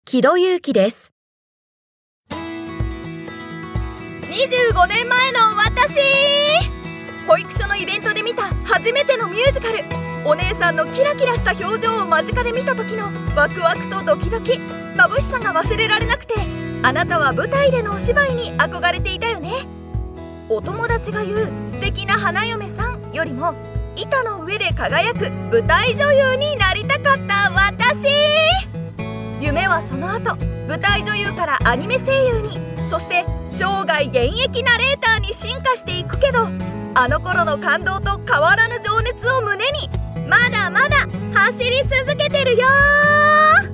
木戸祐希です。 25年前の私、保育所のイベントで見た初めてのミュージカル。お姉さんのキラキラした表情を間近で見た時のワクワクとドキドキ、眩しさが忘れられなくて、あなたは舞台でのお芝居に憧れていたよね。お友達が言う素敵な花嫁さんよりも、板の上で輝く舞台女優になりたかった私。夢はその後、舞台女優からアニメ声優に、そして生涯現役ナレーターに進化していくけど、あの頃の感動と変わらぬ情熱を胸に、まだまだ走り続けてるよー。